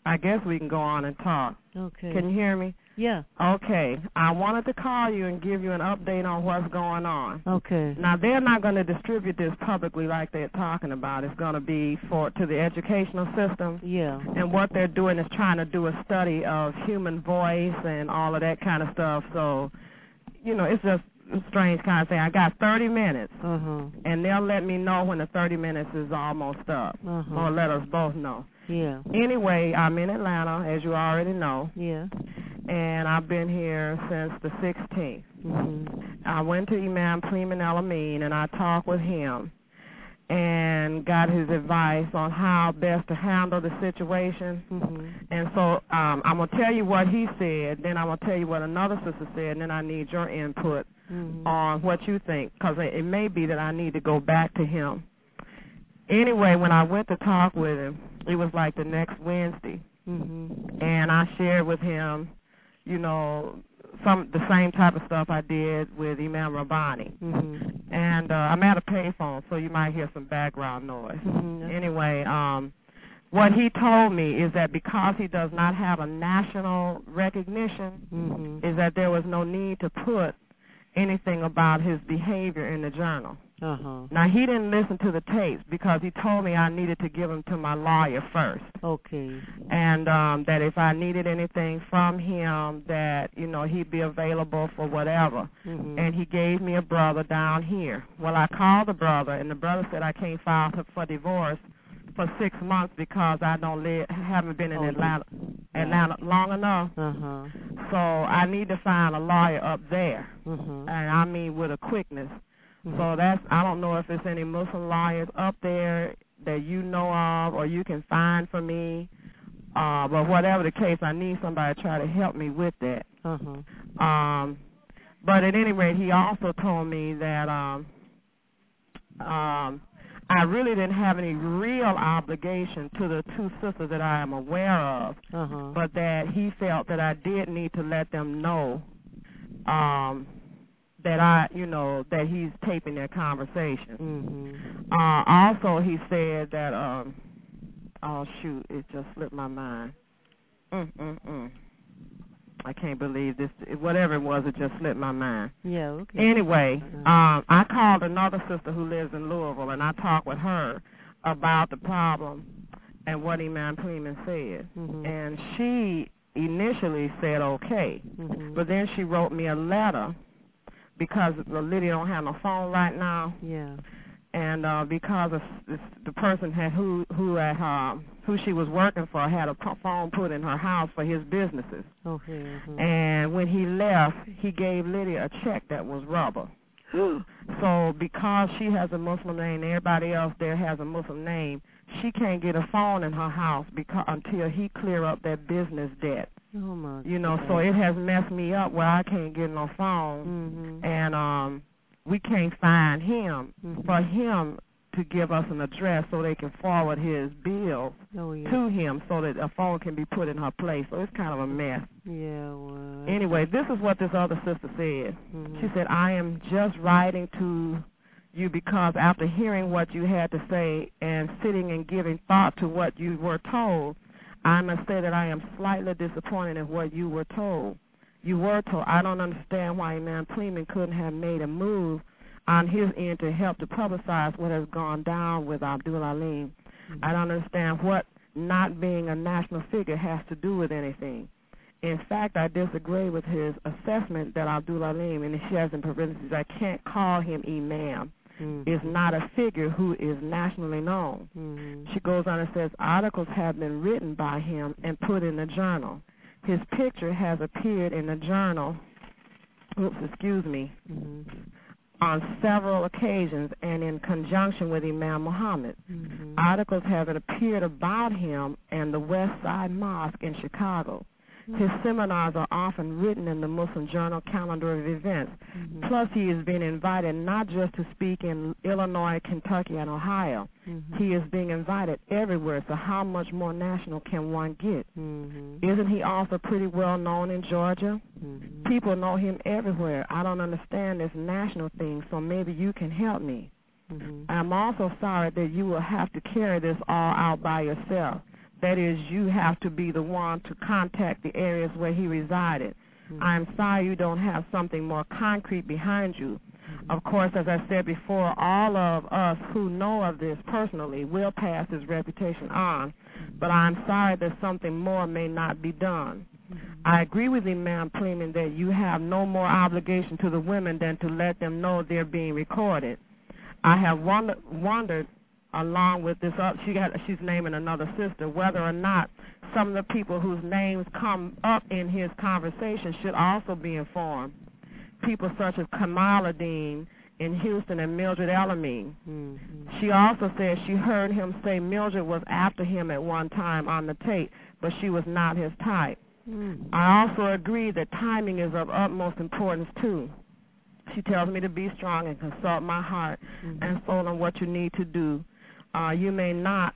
I guess we can go on and talk. Okay. Can you hear me? Yeah. Okay. I wanted to call you and give you an update on what's going on. Okay. Now, they're not going to distribute this publicly like they're talking about. It's going to be to the educational system. Yeah. And what they're doing is trying to do a study of human voice and all of that kind of stuff. So, it's just a strange kind of thing. I got 30 minutes. And they'll let me know when the 30 minutes is almost up. Or let us both know. Yeah. Anyway, I'm in Atlanta, as you already know. Yeah. And I've been here since the 16th. I went to Imam Pleeman El-Amin, and I talked with him and got his advice on how best to handle the situation. And so I'm going to tell you what he said, then I'm going to tell you what another sister said, and then I need your input on what you think, because it may be that I need to go back to him. Anyway, when I went to talk with him, it was like the next Wednesday, and I shared with him, the same type of stuff I did with Imam Rabbani. And I'm at a payphone, so you might hear some background noise. Anyway, what he told me is that because he does not have a national recognition, is that there was no need to put anything about his behavior in the journal. Now, he didn't listen to the tapes because he told me I needed to give them to my lawyer first. Okay. And that if I needed anything from him, that, he'd be available for whatever. And he gave me a brother down here. Well, I called the brother, and the brother said I can't file for divorce for 6 months because I haven't been in Atlanta long enough. So I need to find a lawyer up there, and I mean with a quickness. So I don't know if there's any Muslim lawyers up there that you know of or you can find for me. But whatever the case, I need somebody to try to help me with that. But at any rate, he also told me that I really didn't have any real obligation to the two sisters that I am aware of, but that he felt that I did need to let them know that that he's taping their conversation. Also, he said that, oh shoot, it just slipped my mind. I can't believe this. Whatever it was, it just slipped my mind. Yeah, okay. Anyway, I called another sister who lives in Louisville, and I talked with her about the problem and what Imam Pleeman said. And she initially said okay, but then she wrote me a letter because Lydia don't have no phone right now. Yeah. And because of the person who she was working for had a phone put in her house for his businesses. Okay. And when he left, he gave Lydia a check that was rubber. So because she has a Muslim name and everybody else there has a Muslim name, she can't get a phone in her house until he clear up that business debt. Oh my so it has messed me up where I can't get no phone. And we can't find him for him to give us an address so they can forward his bills to him so that a phone can be put in her place. So it's kind of a mess. Yeah, well. Anyway, this is what this other sister said. She said, I am just writing to you because after hearing what you had to say and sitting and giving thought to what you were told, I must say that I am slightly disappointed in what you were told. You were told. I don't understand why Imam Pleeman couldn't have made a move on his end to help to publicize what has gone down with Abdul Alim. I don't understand what not being a national figure has to do with anything. In fact, I disagree with his assessment that Abdul Alim, and she has in parentheses, I can't call him Imam, is not a figure who is nationally known. She goes on and says, articles have been written by him and put in the journal. His picture has appeared in the journal, on several occasions and in conjunction with Imam Muhammad. Articles have appeared about him and the West Side Mosque in Chicago. His seminars are often written in the Muslim Journal calendar of events. Plus, he is being invited not just to speak in Illinois, Kentucky, and Ohio. He is being invited everywhere, so how much more national can one get? Isn't he also pretty well known in Georgia? People know him everywhere. I don't understand this national thing, so maybe you can help me. I'm also sorry that you will have to carry this all out by yourself. That is, you have to be the one to contact the areas where he resided. I'm sorry you don't have something more concrete behind you. Of course, as I said before, all of us who know of this personally will pass his reputation on, but I'm sorry that something more may not be done. I agree with Imam Pleman that you have no more obligation to the women than to let them know they're being recorded. I have wondered along with this, she's naming another sister, whether or not some of the people whose names come up in his conversation should also be informed. People such as Kamaluddin in Houston and Mildred Elamine. She also said she heard him say Mildred was after him at one time on the tape, but she was not his type. I also agree that timing is of utmost importance, too. She tells me to be strong and consult my heart and soul on what you need to do. You may not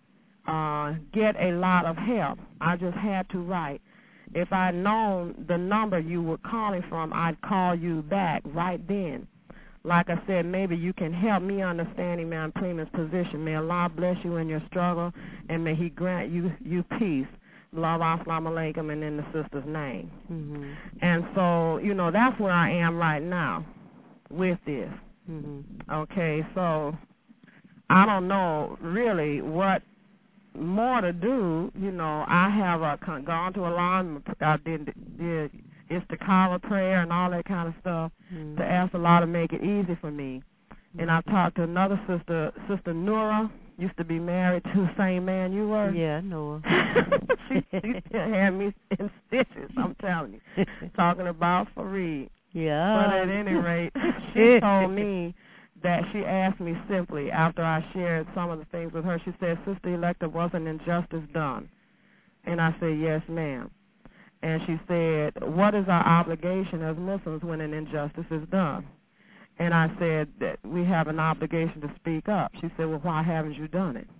get a lot of help. I just had to write. If I'd known the number you were calling from, I'd call you back right then. Like I said, maybe you can help me understand Imam Pleman's position. May Allah bless you in your struggle, and may He grant you peace. Love, assalamu alaikum, and in the sister's name. And so, you know, that's where I am right now with this. Okay, so I don't know really what more to do. You know, I have gone to Allah, I did Istikhara prayer and all that kind of stuff to ask Allah to make it easy for me. And I've talked to another sister, Sister Nura, used to be married to the same man you were. Yeah, I know her. she had me in stitches, I'm telling you, talking about Fareed. Yeah. But at any rate, she told me that she asked me simply after I shared some of the things with her. She said, Sister Electa, was an injustice done? And I said, yes, ma'am. And she said, what is our obligation as Muslims when an injustice is done? And I said that we have an obligation to speak up. She said, well, why haven't you done it?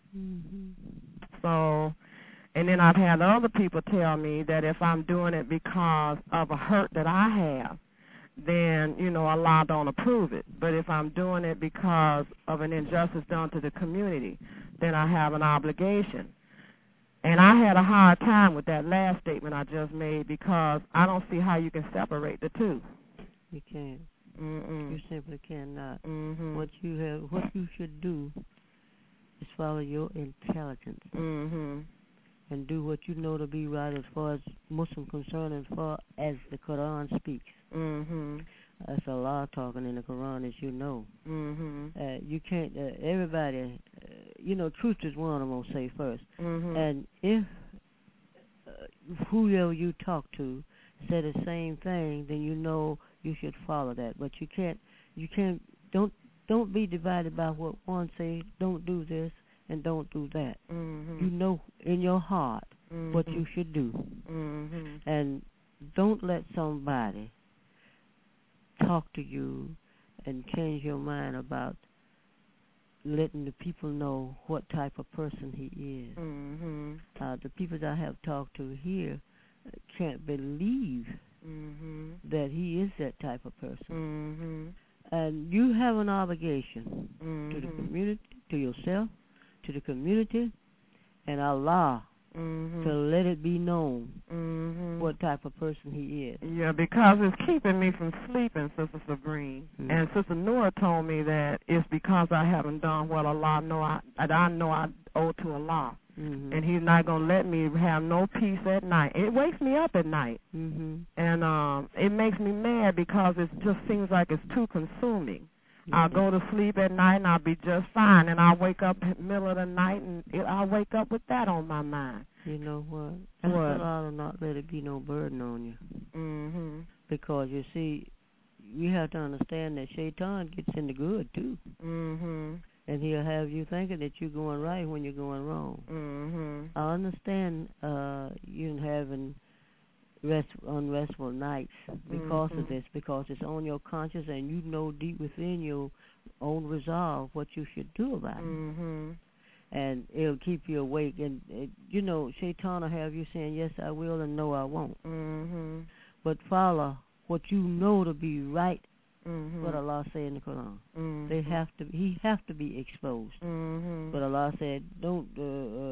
So, and then I've had other people tell me that if I'm doing it because of a hurt that I have, then, you know, Allah don't approve it. But if I'm doing it because of an injustice done to the community, then I have an obligation. And I had a hard time with that last statement I just made because I don't see how you can separate the two. You can't. You simply cannot. What you should do is follow your intelligence and do what you know to be right as far as Muslim concerned, as far as the Quran speaks. That's Allah talking in the Quran, as you know. You can't. Everybody, you know, truth is one. I'm gonna say first. And if whoever you talk to say the same thing, then you know you should follow that. But you can't. Don't be divided by what one say. Don't do this and don't do that. You know in your heart what you should do, and don't let somebody talk to you and change your mind about letting the people know what type of person he is. The people that I have talked to here can't believe that he is that type of person. And you have an obligation to the community, to yourself, to the community, and Allah to let it be known what type of person he is. Yeah, because it's keeping me from sleeping, Sister Sabrine. And Sister Nora told me that it's because I haven't done what Allah know I owe to Allah. And He's not going to let me have no peace at night. It wakes me up at night. And it makes me mad because it just seems like it's too consuming. I'll go to sleep at night and I'll be just fine, and I'll wake up in the middle of the night and I'll wake up with that on my mind. You know what? That's Allah will not let it be no burden on you. Because, you see, you have to understand that Shaitan gets in the good, too. And he'll have you thinking that you're going right when you're going wrong. I understand you having unrestful nights because of this, because it's on your conscience and you know deep within your own resolve what you should do about it. And it'll keep you awake. And, you know, Shaitan will have you saying, yes, I will, and no, I won't. But follow what you know to be right, what Allah said in the Quran. He have to be exposed. But Allah said, don't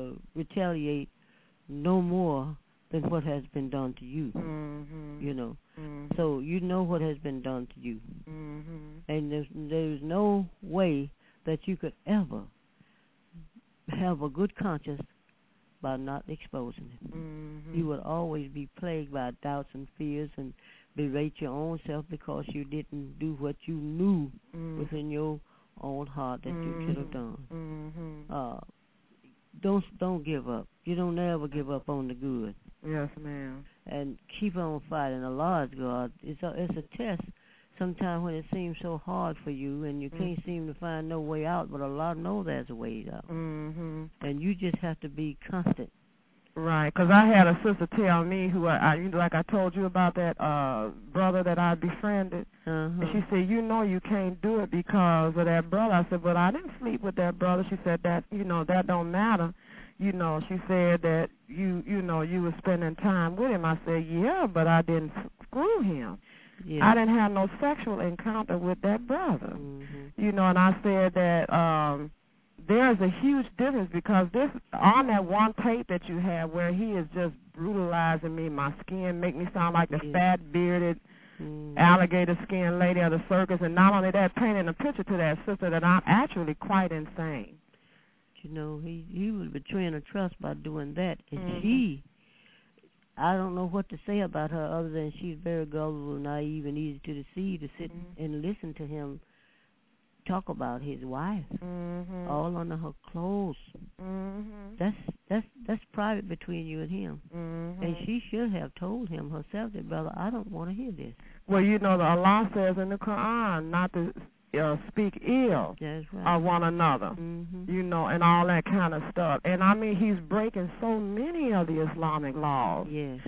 retaliate no more than what has been done to you. Mm-hmm. You know. Mm-hmm. So you know what has been done to you. Mm-hmm. And there's no way that you could ever have a good conscience by not exposing it. Mm-hmm. You would always be plagued by doubts and fears and berate your own self because you didn't do what you knew within your own heart that you should have done. Mm-hmm. Don't give up. You don't ever give up on the good. Yes, ma'am. And keep on fighting. Allah's God. It's a test. Sometimes when it seems so hard for you and you can't seem to find no way out, but Allah knows there's a way out. Mm-hmm. And you just have to be constant. Right, because I had a sister tell me who like I told you about that brother that I befriended. And she said, you know you can't do it because of that brother. I said, but I didn't sleep with that brother. She said that, that don't matter. She said that you were spending time with him. I said, yeah, but I didn't screw him. Yeah. I didn't have no sexual encounter with that brother. And I said that there's a huge difference because on that one tape that you have where he is just brutalizing me, my skin make me sound like the fat, bearded, alligator skin lady of the circus, and not only that, painting a picture to that sister that I'm actually quite insane. He was betraying a trust by doing that, and I don't know what to say about her other than she's very gullible, naive, and easy to deceive, to sit and listen to him talk about his wife, all under her clothes. That's private between you and him. And she should have told him herself that, brother, I don't want to hear this. Well, the Allah says in the Quran not to speak ill of one another, and all that kind of stuff. And I mean, he's breaking so many of the Islamic laws. Yes.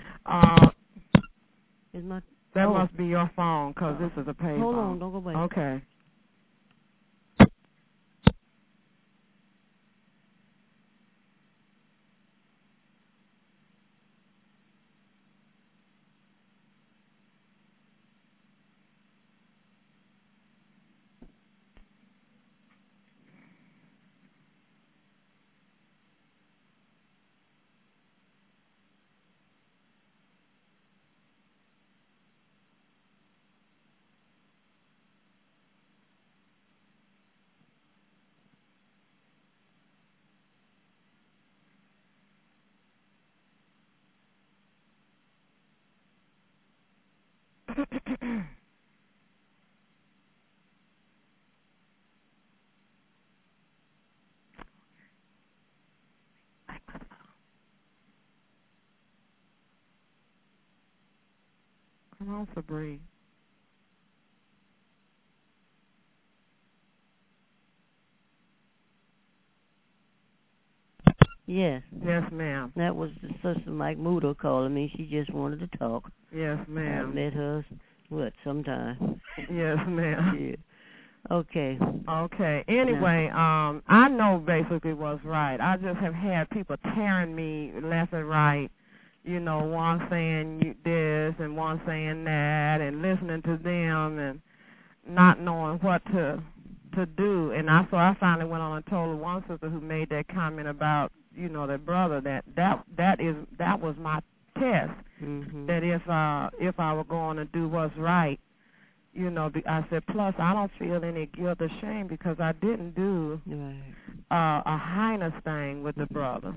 That must be your phone, because this is a pay phone. Hold on, don't go away. Okay. Come on, Sabrina. Yes. Yes, ma'am. That was the sister Mike Mudo calling me. She just wanted to talk. Yes, ma'am. I met her, sometime. Yes, ma'am. Yeah. Okay. Okay. Anyway, I know basically what's right. I just have had people tearing me left and right. One saying this and one saying that, and listening to them and not knowing what to do. And so I finally went on and told one sister who made that comment about that brother that was my test. That if I were going to do what's right, I said, plus I don't feel any guilt or shame because I didn't do a heinous thing with the brother,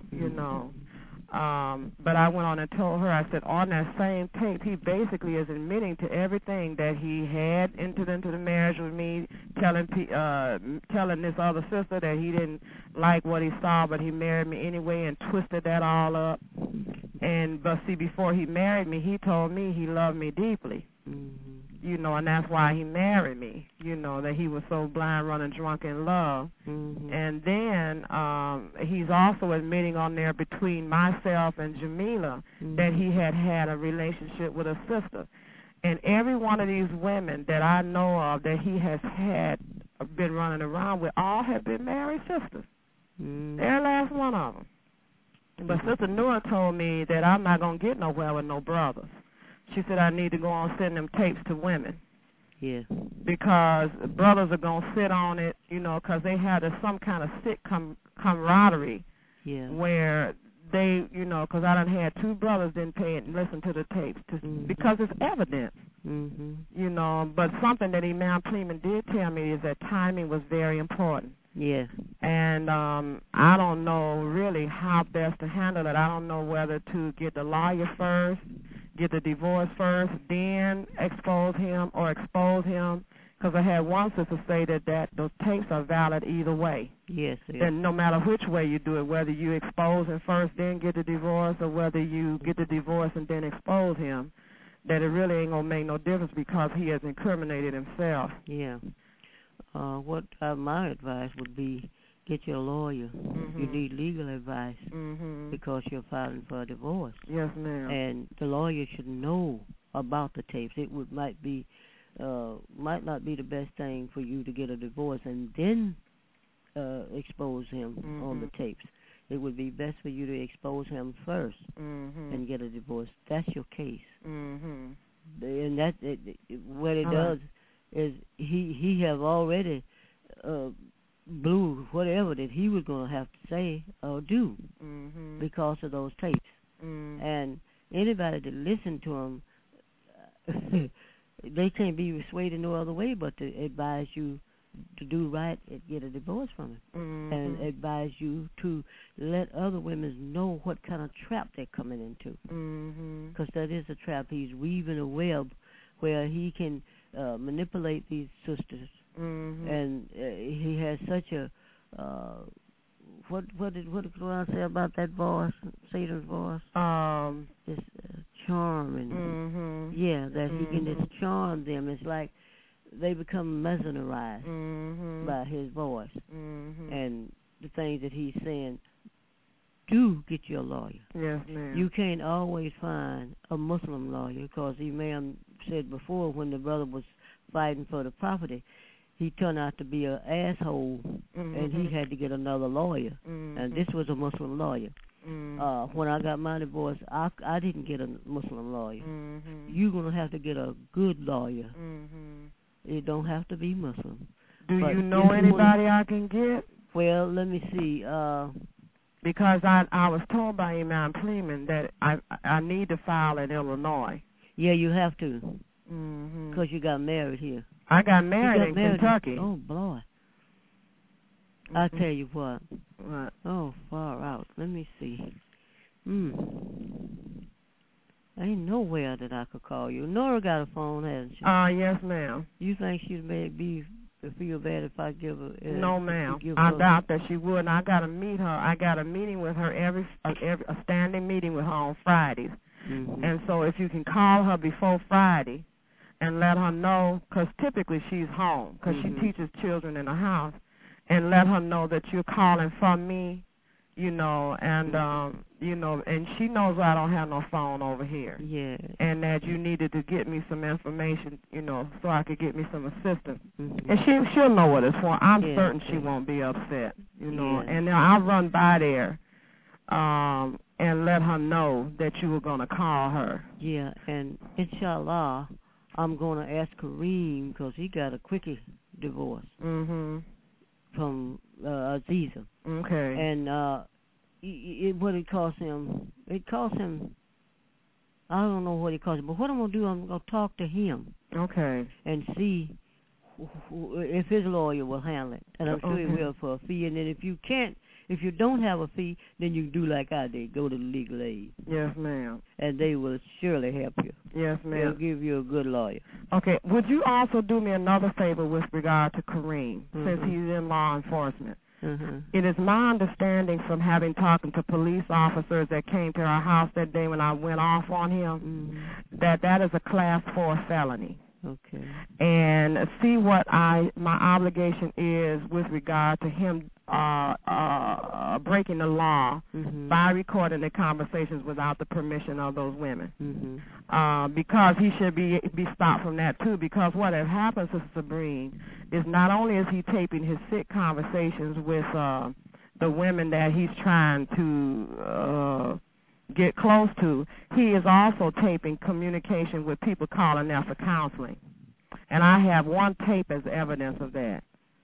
But I went on and told her, I said, on that same tape, he basically is admitting to everything that he had entered into the marriage with me, telling this other sister that he didn't like what he saw, but he married me anyway and twisted that all up. But see, before he married me, he told me he loved me deeply. And that's why he married me, that he was so blind, running drunk in love. And then he's also admitting on there between myself and Jamila that he had a relationship with a sister. And every one of these women that I know of that he has been running around with, all have been married sisters. Every last one of them. But Sister Noor told me that I'm not going to get nowhere with no brothers. She said I need to go on sending them tapes to women. Yeah. Because brothers are going to sit on it, because they had some kind of sick camaraderie Yeah. where they, you know, because I done had two brothers didn't pay and listen to the tapes because it's evidence. You know, but something that Imam Pleman did tell me is that timing was very important. Yes. And I don't know really how best to handle it. I don't know whether to get the lawyer first, get the divorce first, then expose him, or expose him. Because I had one sister say that those tapes are valid either way. Yes. And no matter which way you do it, whether you expose him first, then get the divorce, or whether you get the divorce and then expose him, that it really ain't going to make no difference because he has incriminated himself. Yeah. What my advice would be, get your lawyer. You need legal advice because you're filing for a divorce. Yes, ma'am. And the lawyer should know about the tapes. It might not be the best thing for you to get a divorce and then expose him on the tapes. It would be best for you to expose him first and get a divorce. That's your case. And that's what it does is he have already blew whatever that he was going to have to say or do because of those tapes. And anybody that listen to him, they can't be persuaded no other way but to advise you to do right and get a divorce from him, and advise you to let other women know what kind of trap they're coming into, because that is a trap. He's weaving a web where he can manipulate these sisters, and he has such a what did Quran say about that voice, Satan's voice? This charm and that he can just charm them. It's like they become mesmerized by his voice and the things that he's saying. Do get your lawyer. Yes, ma'am. You can't always find a Muslim lawyer because Imam said before when the brother was fighting for the property, he turned out to be an asshole and he had to get another lawyer. And this was a Muslim lawyer. When I got my divorce, I didn't get a Muslim lawyer. You're going to have to get a good lawyer. It don't have to be Muslim. Do you know anybody I can get? Well, let me see. Because I was told by Imam Pleman that I need to file in Illinois. Yeah, you have to. Because you got married here. I got married in Kentucky. Oh, boy. I'll tell you what. What? Oh, far out. Let me see. Ain't nowhere that I could call you. Nora got a phone, hasn't she? Yes, ma'am. You think she'd maybe feel bad if I give her? No, ma'am. I doubt that she would. And I got to meet her. I got a meeting with her a standing meeting with her on Fridays. And so if you can call her before Friday and let her know, because typically she's home because she teaches children in the house, and let her know that you're calling from me, you know, and you know, and she knows I don't have no phone over here. Yeah. And that you needed to get me some information, you know, so I could get me some assistance. And she'll know what it's for. I'm certain she won't be upset, you know. And then I'll run by there and let her know that you were going to call her. Yeah, and inshallah, I'm going to ask Kareem, because he got a quickie divorce from Aziza. Okay. And what it cost him, I don't know what it cost him, but what I'm going to do, I'm going to talk to him. Okay. And see if his lawyer will handle it. And I'm sure he will for a fee. And then if you don't have a fee, then you do like I did, go to legal aid. Yes, ma'am. And they will surely help you. Yes, ma'am. They'll give you a good lawyer. Okay. Would you also do me another favor with regard to Kareem, since he's in law enforcement? It is my understanding from having talked to police officers that came to our house that day when I went off on him, that is a Class 4 felony. Okay. And see what my obligation is with regard to him breaking the law by recording the conversations without the permission of those women. Because he should be stopped from that too. Because what has happened, Sister Sabrine, is not only is he taping his sick conversations with the women that he's trying to get close to, he is also taping communication with people calling there for counseling. And I have one tape as evidence of that.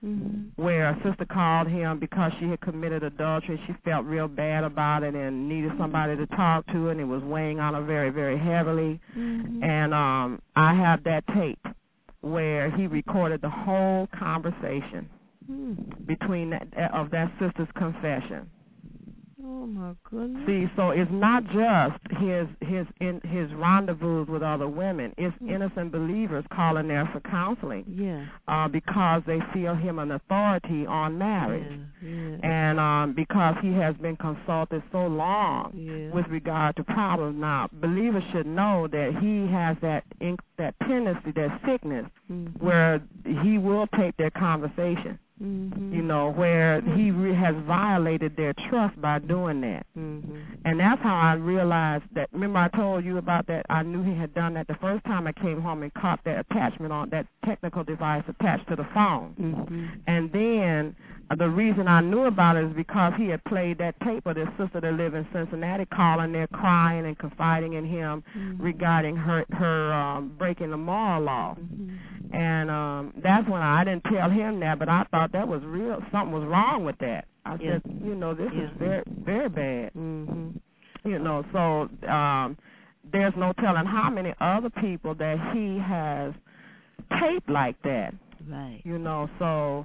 where a sister called him because she had committed adultery. She felt real bad about it and needed somebody to talk to, and it was weighing on her very, very heavily. And I have that tape where he recorded the whole conversation between that sister's confession. Oh my goodness. See, so it's not just his rendezvous with other women. It's innocent believers calling there for counseling. Yeah. Because they feel him an authority on marriage. And because he has been consulted so long with regard to problems. Now, believers should know that he has that tendency, that sickness, where he will take their conversation. You know, where he has violated their trust by doing that. And that's how I realized that. Remember I told you about that? I knew he had done that the first time I came home and caught that attachment on that technical device attached to the phone. And then the reason I knew about it is because he had played that tape of this sister that lived in Cincinnati calling there crying and confiding in him regarding her breaking the moral law. And that's when I didn't tell him that, but I thought that was real. Something was wrong with that. I said, you know, this is very, very bad. You know, so there's no telling how many other people that he has taped like that. Right. You know, so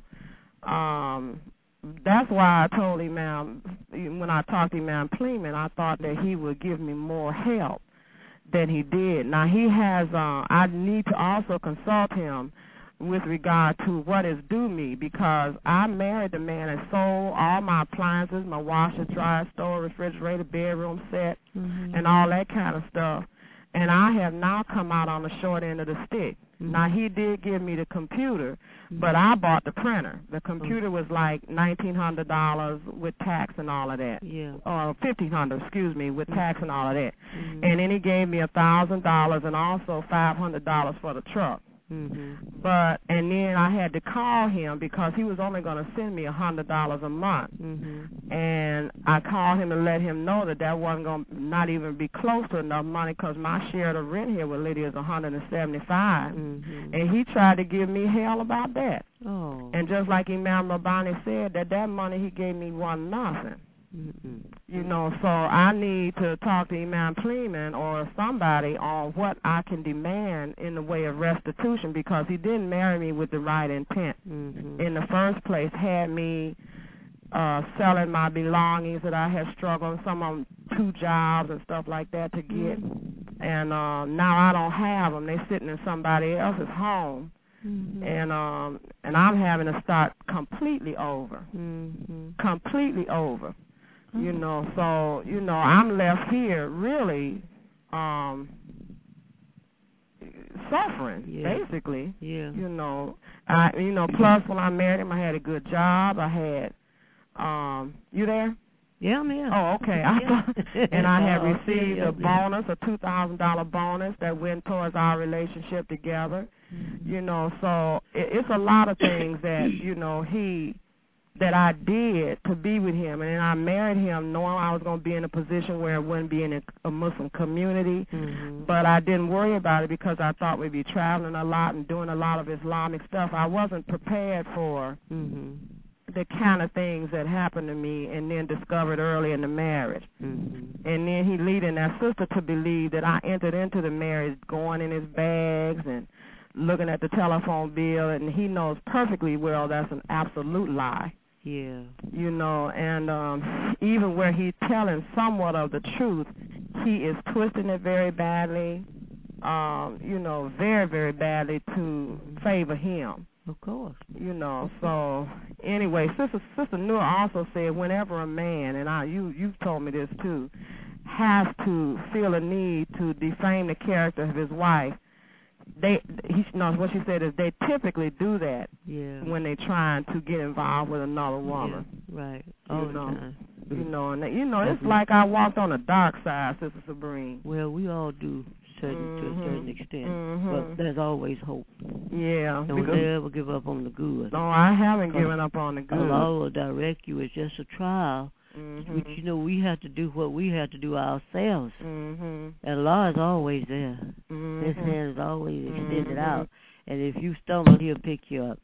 that's why I told him, when I talked to Imam Pleeman, I thought that he would give me more help than he did. Now, he has, I need to also consult him with regard to what is due me, because I married the man and sold all my appliances, my washer, dryer, stove, refrigerator, bedroom set, and all that kind of stuff. And I have now come out on the short end of the stick. Now, he did give me the computer, but I bought the printer. The computer was like $1,900 with tax and all of that. Or $1,500, excuse me, with tax and all of that. And then he gave me $1,000 and also $500 for the truck. But and then I had to call him because he was only going to send me $100 a month, and I called him and let him know that wasn't going to not even be close to enough money, because my share of the rent here with Lydia is $175, and he tried to give me hell about that. And just like Imam Rabbani said, that money he gave me wasn't nothing. You know, so I need to talk to Imam Pleeman or somebody on what I can demand in the way of restitution, because he didn't marry me with the right intent. In the first place, had me selling my belongings that I had struggled, some of them 2 jobs and stuff like that to get. And now I don't have them. They're sitting in somebody else's home. And I'm having to start completely over. Completely over. You know, so, you know, I'm left here really suffering, basically. You know, plus when I married him, I had a good job. I had, you there? Yeah, I'm here. Oh, okay. And I had received a bonus, a $2,000 bonus that went towards our relationship together. You know, so it's a lot of things that, you know, that I did to be with him. And then I married him knowing I was going to be in a position where it wouldn't be in a Muslim community. But I didn't worry about it because I thought we'd be traveling a lot and doing a lot of Islamic stuff. I wasn't prepared for the kind of things that happened to me and then discovered early in the marriage. And then he leading that sister to believe that I entered into the marriage going in his bags and looking at the telephone bill, and he knows perfectly well that's an absolute lie. You know, and even where he's telling somewhat of the truth, he is twisting it very badly, you know, very, very badly to favor him. Of course. You know, so anyway, Sister Noor also said whenever a man, and you've told me this too, has to feel a need to defame the character of his wife, what she said is they typically do that when they're trying to get involved with another woman. Right. All the time. You know, and it's like I walked on the dark side, Sister Sabrine. Well, we all do to a certain extent, but there's always hope. Don't ever give up on the good. No, I haven't given up on the good. Allah will direct you. It's just a trial. Which, you know, we have to do what we have to do ourselves. And Allah is always there. His hand is always extended out. And if you stumble, he'll pick you up.